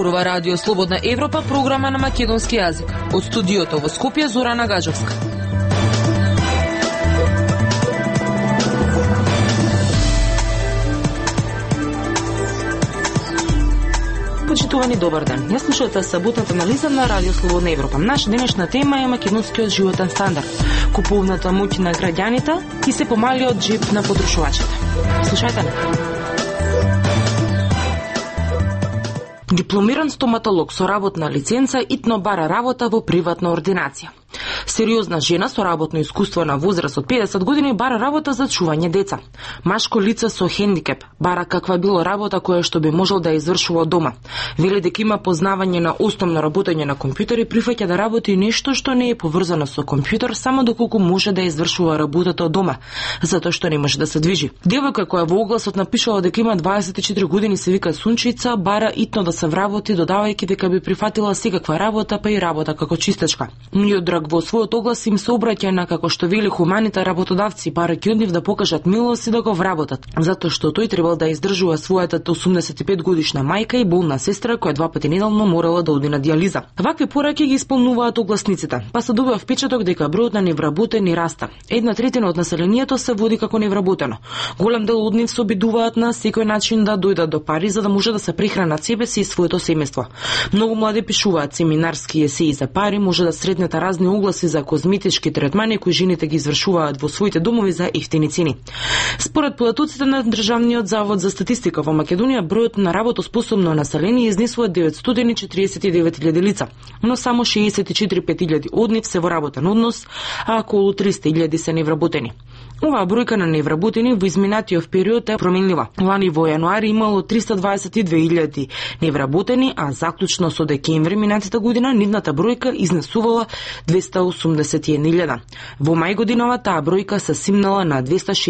зборува Радио Слободна Европа, програма на македонски јазик. Од студиото во Скопје, Зорана Гаджовска. Почитувани, добар ден. Ја слушате саботната анализа на Радио Слободна Европа. Наша денешна тема е македонскиот животен стандард, купувната моќ на граѓаните и се помалиот джеб на потрошувачите. Слушајте не. Дипломиран стоматолог со работна лиценца итно бара работа во приватна ординација. Сериозна жена со работно искуство на возраст од 50 години бара работа за чување деца. Машко лице со хендикеп бара каква било работа која што би можел да извршува дома. Вели дека има познавање на основно работење на компјутер и прифаќа да работи нешто што не е поврзано со компјутер само доколку може да извршува работата од дома, затоа што не може да се движи. Девојка која во огласот напишала дека има 24 години се вика Сунчица, бара итно да се вработи, додавајќи дека би прифатила секаква работа, па и работа како чистачка. Миодраг во својот оглас им се обраќа на, како што вели, хуманите работодавци, барајќи од нив да покажат милост и да го вработат, затоа што тој требал да издржува својата 85 годишна мајка и болна сестра која 2 пати неделно морала да оди на дијализа. Вакви пораки ги исполнуваат огласниците, па се добива впечаток дека бројот на невработени раста. 1/3 од населението се води како невработено. Голем дел од нив се обидуваат на секој начин да дојдат до пари за да може да се прехранат себе си и своето семејство. Многу млади пишуваат семинарски есеи за пари, може да сретнете разни огласи за козметички третмани кои жените ги извршуваат во своите домови за ефтини цени. Според податоците на Државниот завод за статистика во Македонија, бројот на работоспособно население изнесува 949.000 лица, но само 64.500 од нив се во работен однос, а околу 300.000 се невработени. Оваа бројка на невработени во изминатиот период е променлива. Лани во јануари имало 322.000 невработени, а заклучно со декември минатата година нивната бројка изнесувала 281.000. Во мај годинава таа бројка се симнала на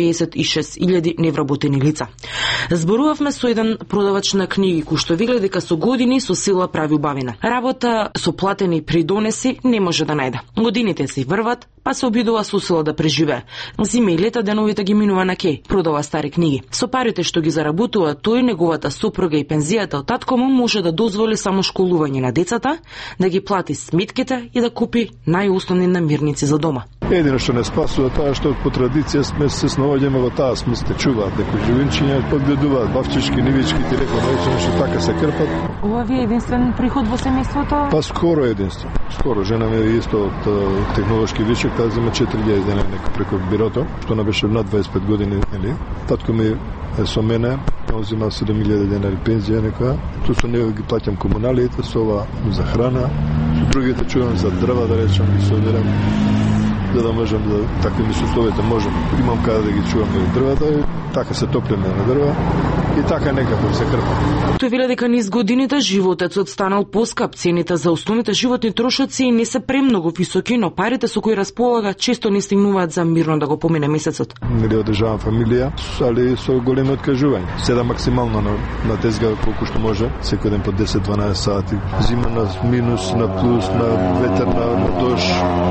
266.000 невработени лица. Зборувавме со еден продавач на книги кој што вели дека со години со сила прави убавина. Работа со платени придонеси не може да најде. Годините си врват, па се обидува со сила да преживее. Зиме и лета деновите ги минува на кеј, продава стари книги. Со парите што ги заработува тој, неговата сопруга и пензијата од татко му може да дозволи само школување на децата, да ги плати сметките и да купи најосновни намирници за дома. Едино што не спасува тоа што по традиција сме се снаоѓаме во таа смисла, чуваат некои живинчиња, подгледуваат бавчички, нивички, телефони, што така се крпат. Ова ви е единствен приход во семејството? Па скоро единствен. Скоро жена ми е исто од технолошки вишек, таа зема 4.000 дена преку бирото, што не беше над 25 години, нели? Татко ми е со мене, он зема 7.000 денари пензија некоја. Ту со него ги плаќам комуналиите, со ова за храна, со другите чувам за дрва, да речам, ги соберам, за да можам да таквими условите можам. Имам каде да ги чувам и дрвата, и така се топлиме на дрва и така некако се крпам. Тој веле дека низ годините животецот станал поскап, цените за основните животни трошоци не се премногу високи, но парите со кои располага често не стигнуваат за мирно да го помине месецот. Нели одржавам фамилија, али со големи откажувања. Седам максимално на тезга колку што може, секој ден по 10-12 сати. Зима на минус, на плюс, на ветер, на дож.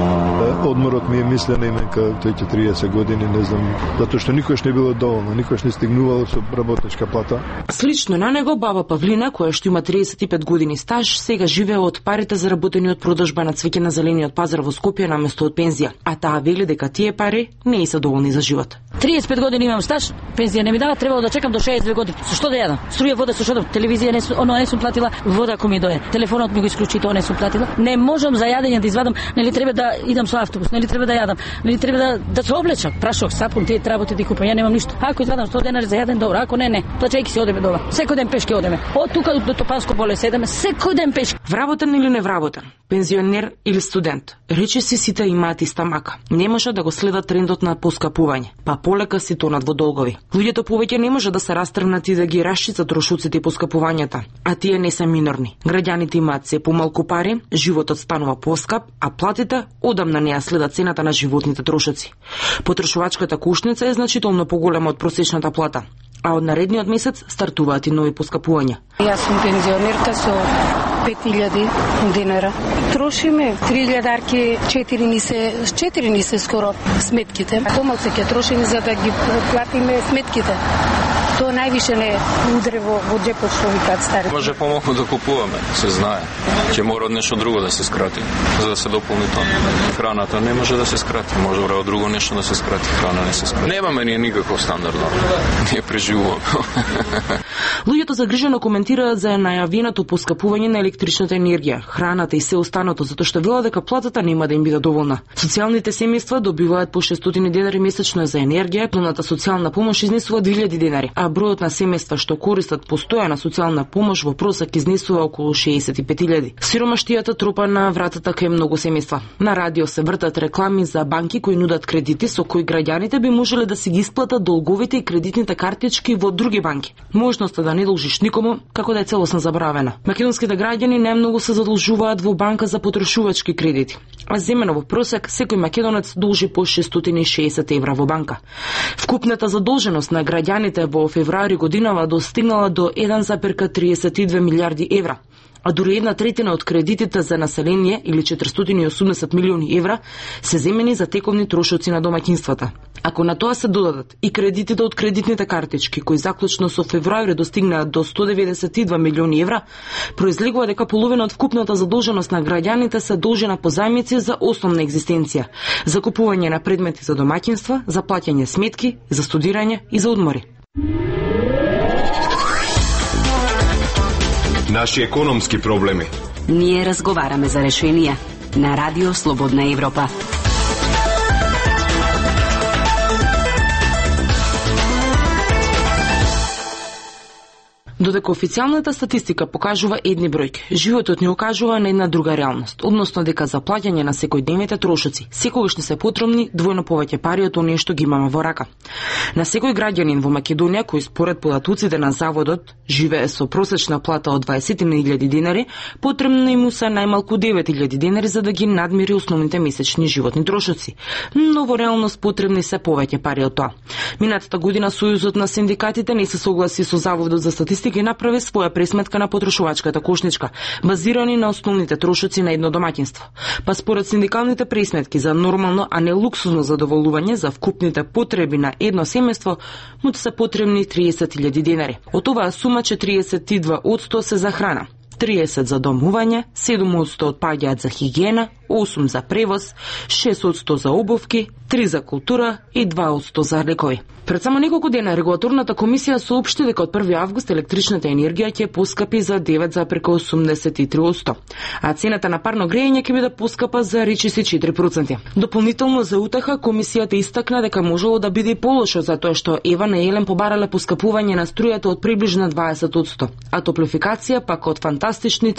Одморот ми е мислена именка тој 30 години, не знам, затоа што никош не било доволно, никош не стигнувало со работничка плата. Слично на него баба Павлина, која што има 35 години стаж, сега живее од парите заработени од продажба на цвеќе на зелениот пазар во Скопје наместо од пензија, а таа вели дека тие пари не се доволни за живот. 35 години имам стаж, пензија не ми дава, требало да чекам до 62 години. Со што да јадам? Струја, вода, со што? Телевизија не сум платила, вода ако ми дое. Телефонот ми го исклучи, тоа не сум платила. Не можам за јадење да извадам, нели треба да идам со автобус, нели треба да јадам, нели треба да се облечам. Прашок, сапун, тие работи да купам, ја немам ништо. Ако извадам 100 денари за јаден, добро, ако не, плачајќи се одеме дома. Секој ден пешки одеме. Од тука до Топанско поле седеме, секој ден пешки. Вработен или невработен, пензионер или студент, речиси сите имаат иста мака. Не може да го следат трендот на поскапување, па полека си тонат во долгови. Луѓето повеќе не може да се растргнат и да ги расчитат трошоците и поскапувањата, а тие не се минорни. Граѓаните имаат се помалку пари, животот станува поскап, а платите одамна не ја следат цената на животните трошоци. Потрошувачката кошница е значително поголема од просечната плата, а од наредниот месец стартуваат и нови поскапувања. Јас сум пензионерка со 5.000 денара. Трошиме 3.000-арки, 4 ни се скоро сметките. Помалку ќе трошиме за да ги платиме сметките. тоа највише не удре во џепот, што викаат стари. Може помалку да купуваме, се знае. Ќе мора од нешто друго да се скрати, за да се дополни тоа. Храната не може да се скрати, може од друго нешто да се скрати, храна не се скрати. Немаме ние никаков стандардно. Ние преживуваме. Луѓето загрижено коментираат за најавеното поскапување на електричната енергија, храната и се останато, затоа што велат дека платата нема да им биде доволна. Социјалните семејства добиваат по 600 денари месечно за енергија, платната социјална помош изнесува 2000 денари, а бројот на семејства што користат постојана социјална помош во просек изнесува околу 65.000. Сиромаштијата тропа на вратата кај многу семејства. На радио се вртат реклами за банки кои нудат кредити со кои граѓаните би можеле да си ги исплатат долговите и кредитните картички во други банки. Можноста да не должиш никому, како да е целосно забравена. Македонските граѓани најмногу се задолжуваат во банка за потрошувачки кредити. А земено во просек, секој македонец должи по 660 евра во банка. Вкупната задолженост на граѓаните во февруари годинава достигнала до 1,32 милиарди евра. А дури 1/3 од кредитите за население, или 480 милиони евра, се земени за тековни трошоци на домаќинствата. Ако на тоа се додадат и кредитите од кредитните картички, кои заклучно со февруари достигнаат до 192 милиони евра, произлегува дека половина од вкупната задолженост на граѓаните се должи на позајмици за основна екзистенција, за купување на предмети за домаќинства, за плаќање сметки, за студирање и за одмори. Наши економски проблеми. Ние разговараме за решенија на Радио Слободна Европа. Додека официјалната статистика покажува едни бројки, животот ни окажува на една друга реалност, односно дека за плаќање на секојдневните трошоци секогаш не се потребни двојно повеќе пари од оние што ги имаме во рака. На секој граѓанин во Македонија кој според податоците на заводот живее со просечна плата од 20.000 денари, потребно му се најмалку 9.000 денари за да ги надмири основните месечни животни трошоци. Но во реалност потребни се повеќе пари од тоа. Минатата година Сојузот на синдикатите не се согласи со Заводот за статистика и направи своја пресметка на потрошувачката кошничка, базирани на основните трошоци на едно домаќинство. Па според синдикалните пресметки за нормално, а не луксузно задоволување за вкупните потреби на едно семејство, му се потребни 30.000 денари. Од оваа сума 42% се за храна, 30% за домување, 7% отпаѓаат за хигиена, 8% за превоз, 6% за обувки, 3% за култура и 2% за лекови. Пред само неколку дена регулаторната комисија соопшти дека од 1 август електричната енергија ќе поскапи за 9,83%, а цената на парно грејење ќе биде поскапа за речиси 4%. Дополнително за утеха комисијата истакна дека можело да биде и полошо затоа што Еван и Елен побарале поскапување на струјата од приближно 20%, а топлификација пак од фантастични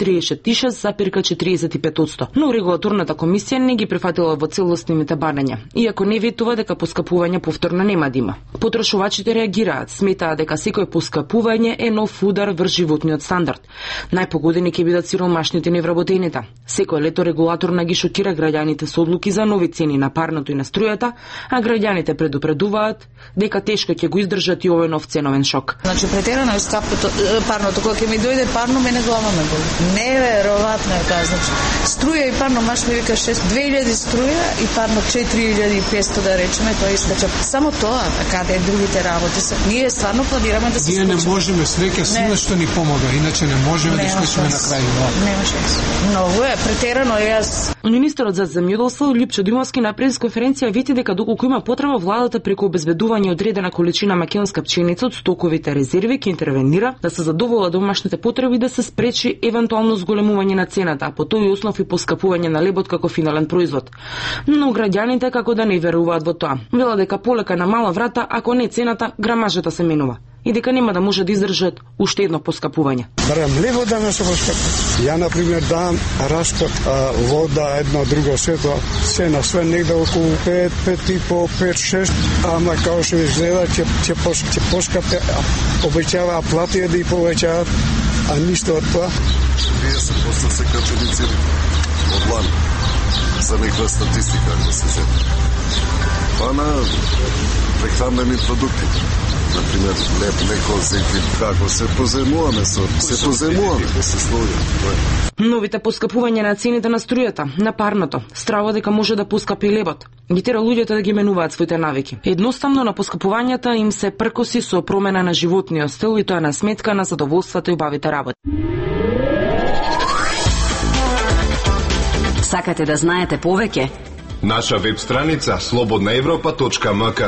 36,45%. Но регулаторната комисија не ги прифатила во целосните барања, иако не ветува дека поскапување повторно нема да има. Потрошувачите реагираат, сметаат дека секој поскапување е нов удар врз животниот стандард. Најпогодени ќе бидат сиромашните невработените. Секој лето регулаторна ги шокира граѓаните со одлуки за нови цени на парното и на струјата, а граѓаните предупредуваат дека тешко ќе го издржат и овој нов ценовен шок. Значи претерано е скапото парното, кога ќе ми дојде парно мене глава ме боли. Неверојатно е тоа, значи струја и парно маш ми вика 2000 струја и парно 4500 да речеме, тоа искача. Само тоа, каде другите работи се. Ние стварно планираме да се Ние не можеме, среќа силно што ни помога, иначе не можеме да исклучиме на крај. Нема шанс. Многу е претерано јас. Министерот за земјоделство Лјупчо Димовски на пресконференција вети дека доколку има потреба владата преку обезбедување одредена количина македонска пченица од стоковите резерви ќе интервенира да се задоволат домашните потреби да се спречи евентуално зголемување на цената, а по тој основ и поскапување на лебот како финален производ. Но граѓаните како да не веруваат во тоа. Велат дека полека на мала врата, ако не цената, грамажата се менува и дека нема да може да издржат уште едно поскапување. Барам лево да не се поскапи. Ја, например, дам распад вода, едно друго сето, се на све негде околу 5,5, 5-6, ама као што изгледа, ќе поскапи, обеќаваа плати да и повеќаат, а ништо од тоа. 30% се качени цени од лан за некоја статистика, ако се зема. Па на прехранбени продукти. например, леко зеки, како се поземуваме да се слоји. Новите поскапувања на цените на струјата, на парното, страва дека може да поскапи лебот, ги тера луѓето да ги менуваат своите навики. Едноставно на поскапувањата им се пркоси со промена на животниот стил и тоа на сметка на задоволството и убавите работи. Сакате да знаете повеќе? Наша веб страница slobodnaevropa.mk.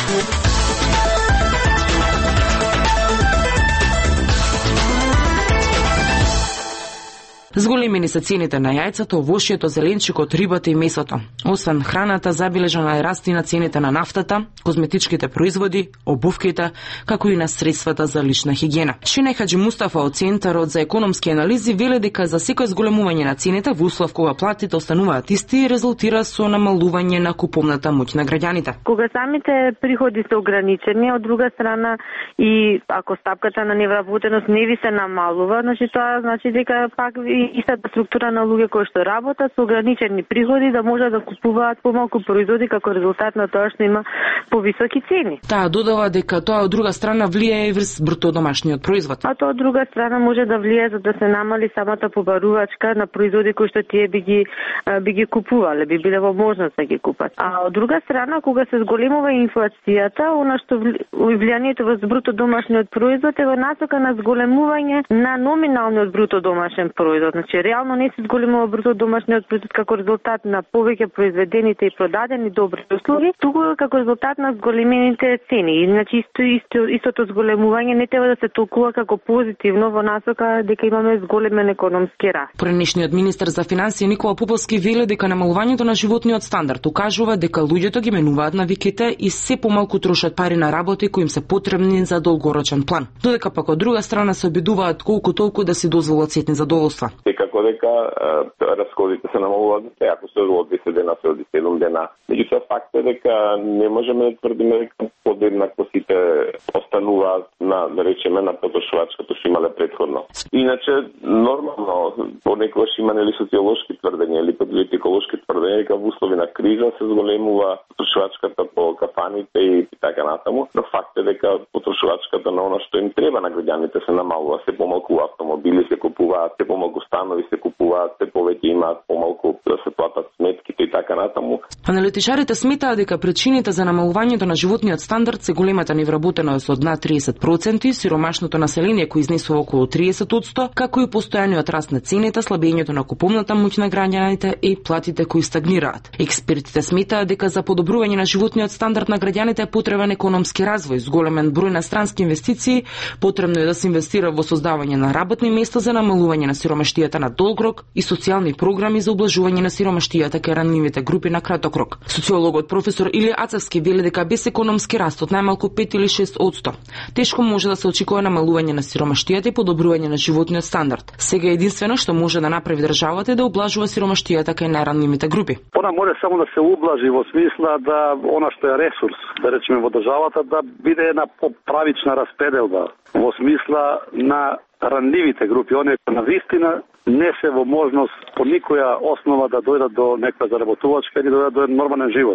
Зголемени се цените на јајцата, овошјето, зеленчукот, рибата и месото. Освен храната, забележана е раст и на цените на нафтата, козметичките производи, обувките, како и на средствата за лична хигиена. Шине Хаджи Мустафа од Центарот за економски анализи веле дека за секој зголемување на цените во услов кога платите остануваат исти, резултира со намалување на куповната моќ на граѓаните. Кога самите приходи се ограничени, од друга страна и ако стапката на невработеност не ви се намалува, значи тоа значи дека пак истата структура на луѓе кои што работат со ограничени приходи да можат да купуваат помалку производи како резултат на тоа што има повисоки цени. Таа додава дека тоа од друга страна влијае и врз бруто домашниот производ. А тоа од друга страна може да влијае за да се намали самата побарувачка на производи кои што тие би ги купувале, би биле во можност да ги купат. А од друга страна кога се зголемува инфлацијата, она што влијанието врз бруто домашниот производ е во насока на зголемување на номиналниот бруто домашен производ. Значи, реално не се зголемува бруто домашниот производ како резултат на повеќе произведените и продадени добри услуги, туку како резултат на зголемените цени. И, значи, истото зголемување не треба да се толкува како позитивно во насока дека имаме зголемен економски раст. Пренешниот министер за финансии Никола Поповски веле дека намалувањето на животниот стандард укажува дека луѓето ги менуваат навиките и се помалку трошат пари на работи кои им се потребни за долгорочен план. Додека пак од друга страна се обидуваат колку толку да си дозволат сетни задоволства. Секако дека расходите се намалуваат, ако се од 10 дена се од 7 дена. Меѓутоа факт е дека не можеме да тврдиме дека подеднакво сите остануваат да речеме на потрошувачката што имале претходно. Иначе нормално понекогаш има нели социолошки тврдења или политиколошки тврдења дека во услови на криза се зголемува потрошувачката по кафаните и така натаму, но факт е дека потрошувачката на она што им треба на граѓаните се намалува, се помалку автомобили се купуваат, се помалку станови се купуваат, се повеќе имаат помалку да се платат сметките и така натаму. Аналитичарите сметаат дека причините за намалувањето на животниот стандард се големата невработеност од над 30%, сиромашното население кој изнесува околу 30%, како и постојаниот раст на цените, слабењето на куповната моќ на граѓаните и платите кои стагнираат. Експертите сметаат дека за подобрување на животниот стандард на граѓаните е потребен економски развој, зголемен број на странски инвестиции, потребно е да се инвестира во создавање на работни места за намалување на сиромаштијата на долг рок и социјални програми за ублажување на сиромаштијата кај ранливите групи на краток рок. Социологот професор Илија Ацевски вели дека без економски раст од најмалку 5 или 6%, тешко може да се очекува намалување на сиромаштијата и подобрување на животниот стандард. Сега единствено што може да направи државата е да ублажува сиромаштијата кај најранливите групи. Она може само да се ублажи во смисла да она што е ресурс, да речеме во државата, да биде една поправична распределба во смисла на ранливите групи, оние кои на вистина не се во можност по никоја основа да дојдат до некоја заработувачка или да дојдат до нормален живот.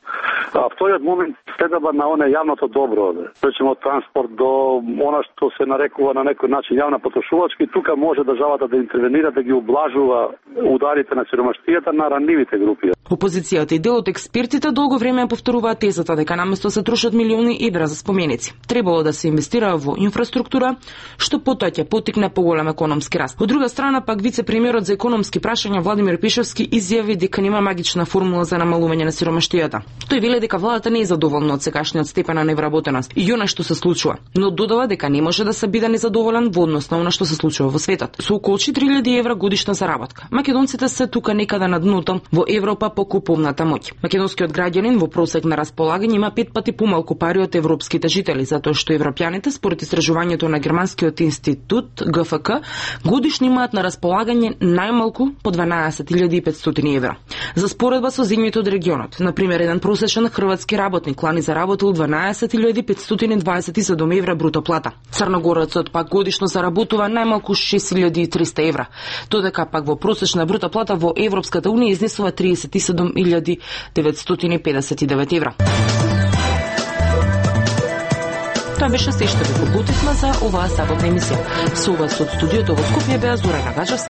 А вториот момент следува на оне јавното добро, речеме од транспорт до она што се нарекува на некој начин јавна потрошувачка, и тука може државата да интервенира, да ги ублажува ударите на сиромаштијата на ранливите групи. Опозицијата и дел од експертите долго време повторуваат тезата дека наместо се трошат милиони евра за споменици, требало да се инвестира во инфраструктура, што потоа ќе потикне поголем економски раст. Од друга страна пак вице-премиерот за економски прашања Владимир Пешевски изјави дека нема магична формула за намалување на сиромаштијата. Тој вели дека владата не е задоволна од сегашниот степен на невработеност и она што се случува, но додава дека не може да се биде незадоволен во однос на она што се случува во светот. Со околу 4000 евра годишна заработка, македонците се тука некаде на дното во Европа по куповната моќ. Македонскиот граѓанин во просек на располагање има 5 пати помалку пари од европските жители, затоа што европјаните според истражувањето на германскиот институт ГФК годишно имаат на располагање најмалку по 12.500 евра. За споредба со земјите од регионот, на пример, еден просечен хрватски работник лани заработил 12.527 евра бруто плата. Црногорецот пак годишно заработува најмалку 6.300 евра, додека пак во просечна бруто плата во Европската унија изнесува 37.959 евра. Тоа беше се што ви подготвивме за оваа саботна емисија. Со вас од студиото во Скопје беа Зорана Гаджевска